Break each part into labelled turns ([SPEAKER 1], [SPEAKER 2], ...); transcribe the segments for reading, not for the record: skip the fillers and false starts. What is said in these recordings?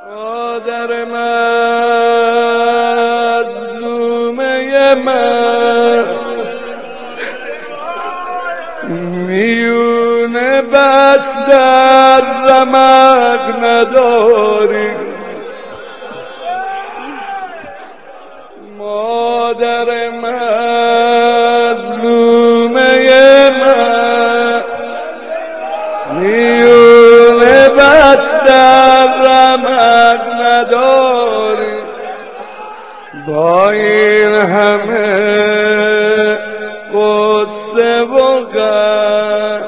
[SPEAKER 1] مادر مظلومه من میونه بس در رمق نداری. مادر مظلومه من میونه بس در رمق نداری. با این همه قصه و غم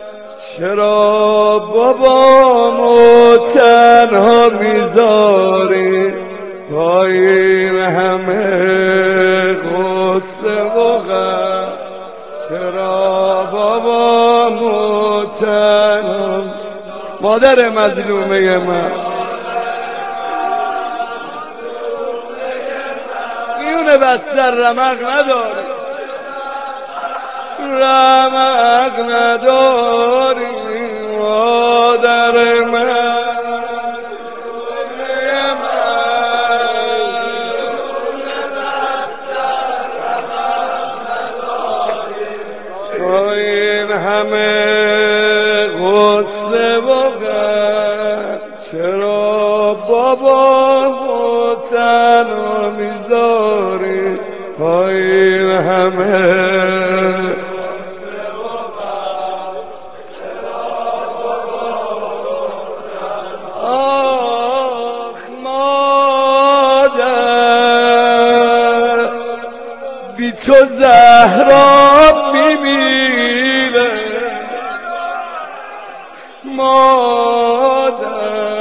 [SPEAKER 1] چرا بابامو تنها میذاری؟ با این همه قصه و غم چرا بابامو تنها؟ مادر مظلومه من میونه بستر رمق نداری. رمق نداری. مادر من با این همه غصه و غم چرا بابا تنها میذاری؟ با این همه بی تو زهرا میمیره. مادر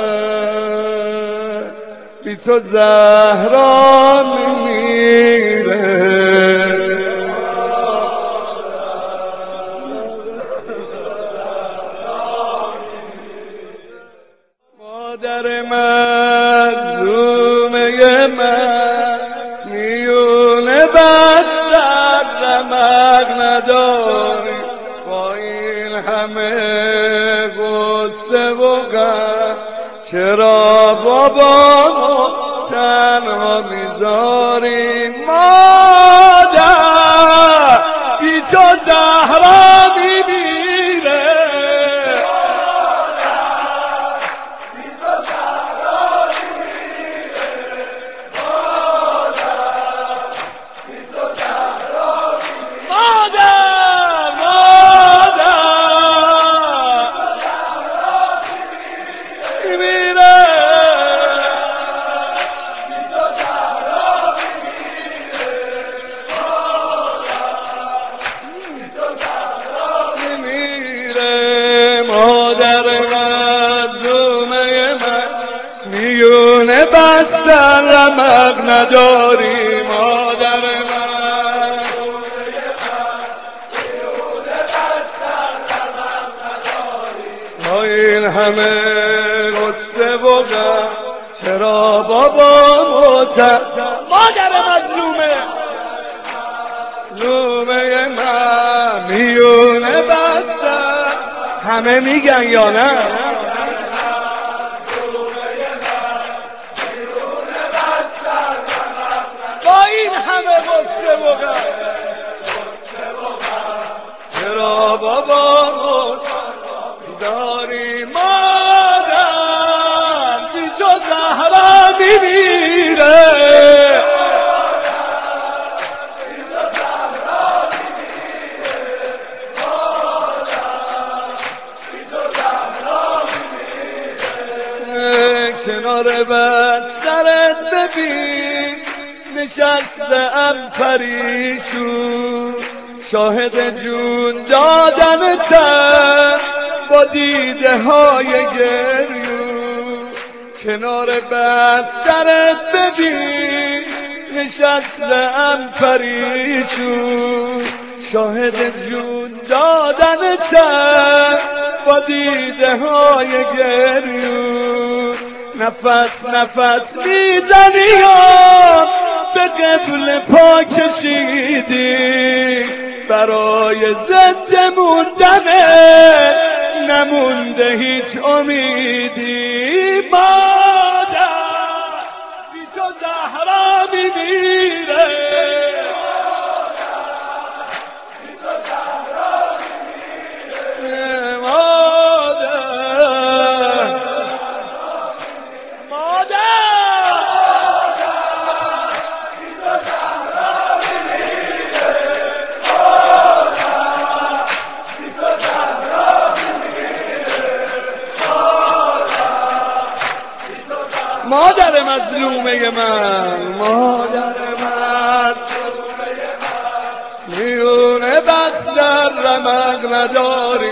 [SPEAKER 1] بی تو زهرا میمیره. مادر مظلومه من میونه بستر رمق نداری. با این همه غصه و غم چرا بابامو تنها میذاری؟ مادر بی تو زهرا میمیره. میونه بستر رمق نداری. مادر من میونه بستر رمق نداری. با این همه غصه و غم چرا بابا مادر مظلومه من میونه بستر. همه میگن یا نه؟ این همه غصه و غم چرا بابا میذاری؟ مادر بی تو زهرا میمیره. کنار بسترت ببین نشستم پریشون، شاهد جون دادنتم با دیده های گریون. کنار بسترت ببین نشستم پریشون، شاهد جون دادنتم با دیده های گریون. نفس نفس میزنی و به قبل پا کشیدی، برای ضد موندنه نمونده هیچ امیدی. مادر مادر مظلومه من، مادر من میونه بس در رمق نداری.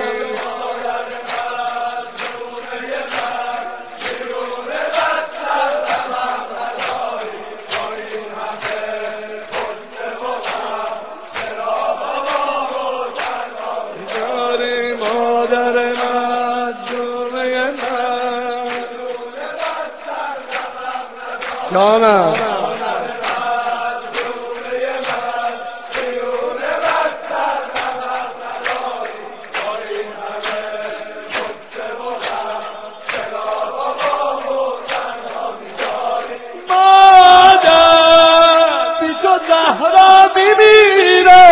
[SPEAKER 1] مادر مظلومه من جانم زهرا میمیره،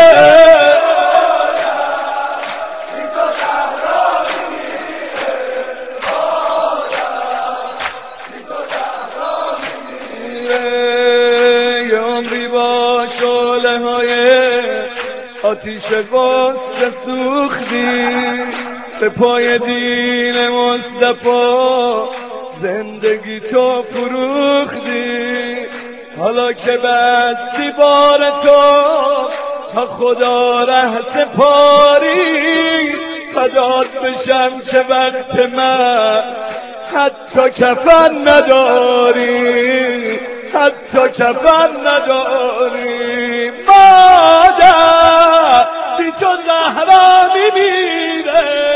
[SPEAKER 1] یه عمری با شعله های آتیش غصه سوختی، به پای دین مصطفی زندگی تو فروختی. حالا که بستی بار تو تا خدا ره سپاری، فدات بشم که وقت من حتی کفن نداری، حتی کفن نداری. مادر بی تو زهرا میمیره،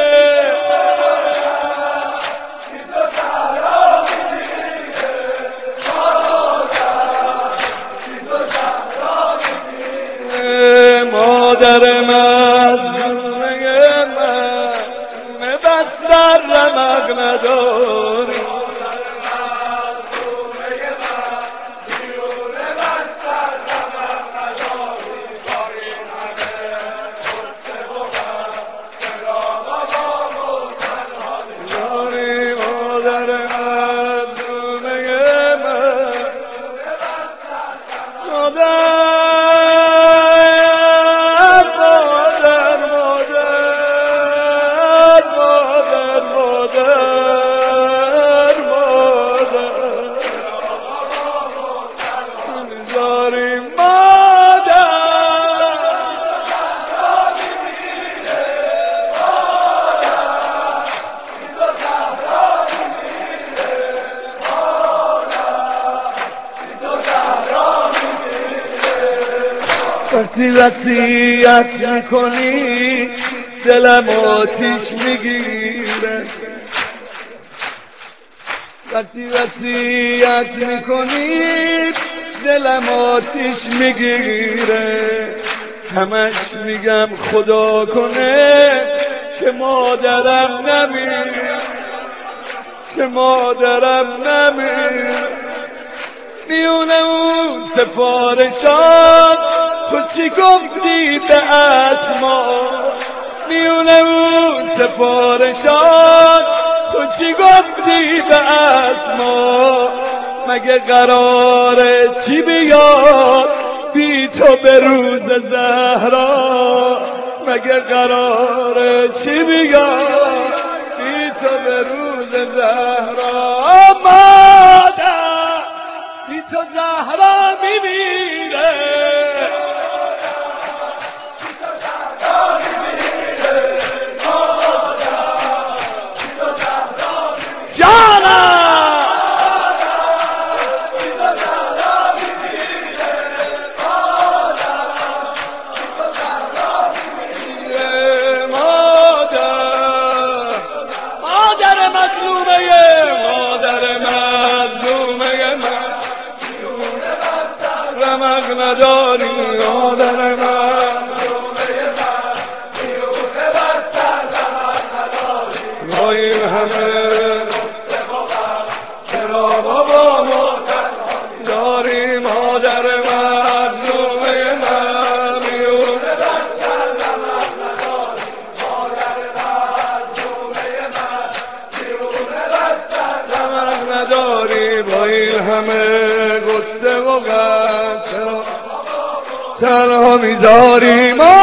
[SPEAKER 1] مادر مظلومه من بس در رمق نداری. وقتی وصیت میکنی دلم آتیش میگیره، وقتی وصیت میکنی دلم آتیش میگیره. همش میگم خدا کنه که مادرم نمیره، که مادرم نمیره. میونه اون سفارشات تو چی گفتی به اسما، میونه اون سفارشات تو چی گفتی به اسما. مگه قراره چی بیاد بی تو به روز زهرا، مگه قراره چی بیاد بی تو به روز زهرا. مادر بی تو زهرا میمیره، رمق نداری. مادر من با این همه چرا بابا داری. مادر مظلومه من میونه بستر رمق نداری، مادر مظلومه من میونه بستر رمق نداری. با این همه غصه و غم چرا تنها میذاری.